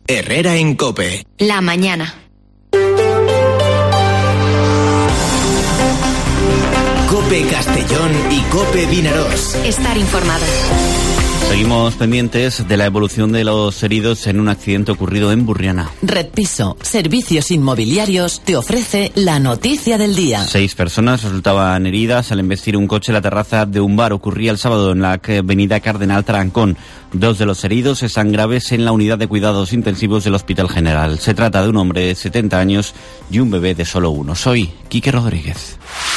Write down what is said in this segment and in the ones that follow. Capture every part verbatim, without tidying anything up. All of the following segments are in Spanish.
Herrera en COPE. La mañana. COPE Castellón y COPE Vinarós. Estar informado. Seguimos pendientes de la evolución de los heridos en un accidente ocurrido en Burriana. Red Piso, servicios inmobiliarios, te ofrece la noticia del día. Seis personas resultaban heridas al embestir un coche en la terraza de un bar. Ocurría el sábado en la avenida Cardenal Tarancón. Dos de los heridos están graves en la unidad de cuidados intensivos del Hospital General. Se trata de un hombre de setenta años y un bebé de solo uno. Soy Quique Rodríguez.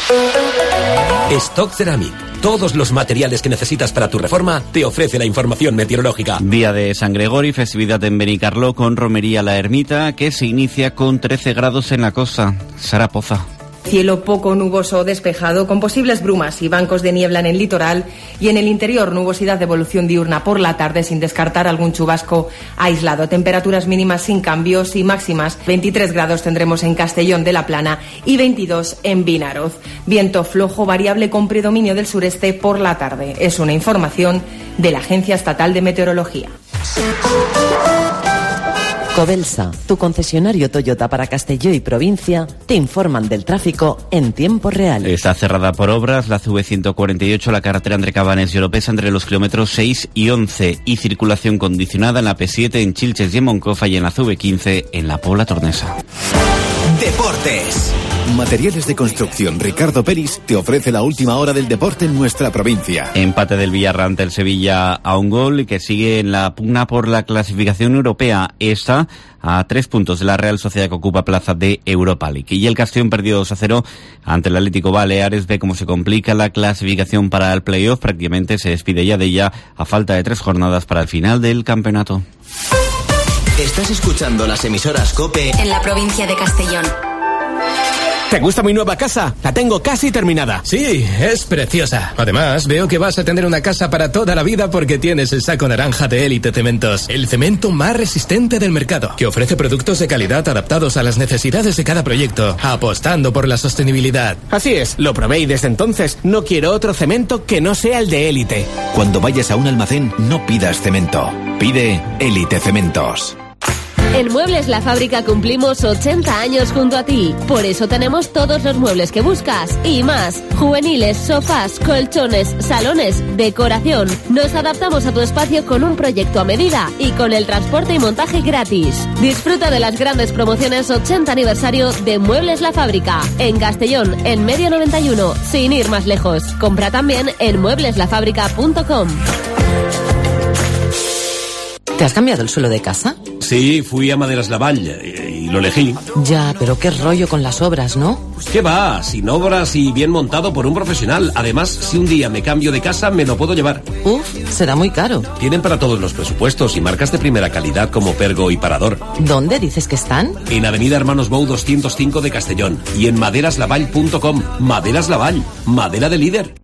Stock Ceramic. Todos los materiales que necesitas para tu reforma te ofrece la información meteorológica. Día de San Gregorio, festividad en Benicarló con romería La Ermita, que se inicia con trece grados en la costa. Sara Poza. Cielo poco nuboso o despejado, con posibles brumas y bancos de niebla en el litoral, y en el interior nubosidad de evolución diurna por la tarde, sin descartar algún chubasco aislado. Temperaturas mínimas sin cambios y máximas. veintitrés grados tendremos en Castellón de la Plana y veintidós en Vinaroz. Viento flojo variable con predominio del sureste por la tarde. Es una información de la Agencia Estatal de Meteorología. Covelsa, tu concesionario Toyota para Castelló y provincia, te informan del tráfico en tiempo real. Está cerrada por obras la C V ciento cuarenta y ocho, la carretera entre Cabanes y Oropesa entre los kilómetros seis y once, y circulación condicionada en la P siete en Chilches y en Moncofa, y en la C V quince en la Pobla Tornesa. Deportes. Materiales de construcción Ricardo Peris te ofrece la última hora del deporte en nuestra provincia. Empate del Villarreal ante el Sevilla a un gol, y que sigue en la pugna por la clasificación europea. Esta a tres puntos de la Real Sociedad, que ocupa plaza de Europa League. Y el Castellón perdió dos a cero ante el Atlético Baleares. Ve cómo se complica la clasificación para el playoff. Prácticamente se despide ya de ella a falta de tres jornadas para el final del campeonato. Estás escuchando las emisoras COPE en la provincia de Castellón. ¿Te gusta mi nueva casa? La tengo casi terminada. Sí, es preciosa. Además, veo que vas a tener una casa para toda la vida porque tienes el saco naranja de Élite Cementos. El cemento más resistente del mercado, que ofrece productos de calidad adaptados a las necesidades de cada proyecto, apostando por la sostenibilidad. Así es, lo probé y desde entonces no quiero otro cemento que no sea el de Élite. Cuando vayas a un almacén, no pidas cemento. Pide Élite Cementos. En Muebles La Fábrica cumplimos ochenta años junto a ti. Por eso tenemos todos los muebles que buscas y más. Juveniles, sofás, colchones, salones, decoración. Nos adaptamos a tu espacio con un proyecto a medida y con el transporte y montaje gratis. Disfruta de las grandes promociones ochenta aniversario de Muebles La Fábrica. En Castellón, en Medio noventa y uno, sin ir más lejos. Compra también en muebles la fábrica punto com. ¿Te has cambiado el suelo de casa? Sí, fui a Maderas Lavall y, y lo elegí. Ya, pero qué rollo con las obras, ¿no? ¿Qué va? Sin obras y bien montado por un profesional. Además, si un día me cambio de casa, me lo puedo llevar. Uf, será muy caro. Tienen para todos los presupuestos y marcas de primera calidad como Pergo y Parador. ¿Dónde dices que están? En Avenida Hermanos Bou doscientos cinco de Castellón y en maderas lavall punto com. Maderas Lavall, madera de líder.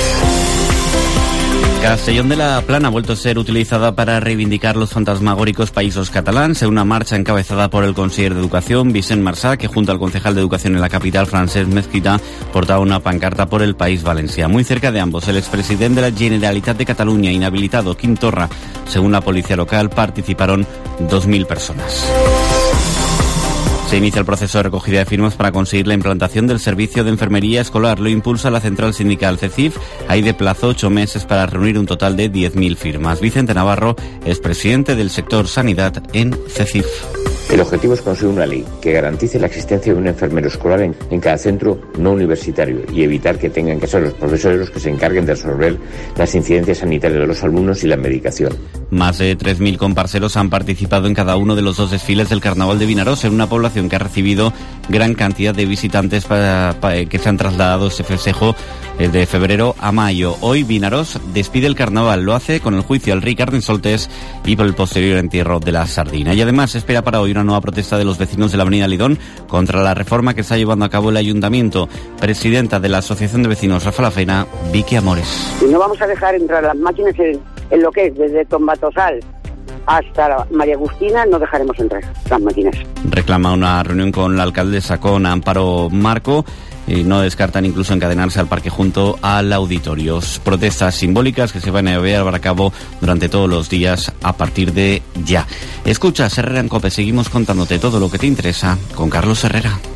Castellón de la Plana ha vuelto a ser utilizada para reivindicar los fantasmagóricos països catalans en una marcha encabezada por el conseller de Educación, Vicent Marsà, que junto al concejal de Educación en la capital, Francesc Mezquita, portaba una pancarta por el País Valencià. Muy cerca de ambos, el expresidente de la Generalitat de Cataluña, inhabilitado, Quim Torra. Según la policía local, participaron dos mil personas. Se inicia el proceso de recogida de firmas para conseguir la implantación del servicio de enfermería escolar. Lo impulsa la central sindical CECIF. Hay de plazo ocho meses para reunir un total de diez mil firmas. Vicente Navarro es presidente del sector sanidad en CECIF. El objetivo es conseguir una ley que garantice la existencia de un enfermero escolar en, en cada centro no universitario y evitar que tengan que ser los profesores los que se encarguen de resolver las incidencias sanitarias de los alumnos y la medicación. Más de tres mil comparseros han participado en cada uno de los dos desfiles del Carnaval de Vinarós, en una población que ha recibido gran cantidad de visitantes para, para, que se han trasladado ese festejo de febrero a mayo. Hoy Vinarós despide el Carnaval, lo hace con el juicio al rey Carnestoltes y por el posterior entierro de la sardina. Y además se espera para hoy una nueva protesta de los vecinos de la avenida Lidón contra la reforma que está llevando a cabo el ayuntamiento. Presidenta de la Asociación de Vecinos Rafa Lafena, Vicky Amores. Y no vamos a dejar entrar las máquinas en, en lo que es desde Tombatosal hasta la María Agustina no dejaremos entrar las máquinas. Reclama una reunión con la alcaldesa, con Amparo Marco, y no descartan incluso encadenarse al parque junto al auditorio. Protestas simbólicas que se van a llevar a cabo durante todos los días a partir de ya. Escucha, Herrera en COPE, seguimos contándote todo lo que te interesa con Carlos Herrera.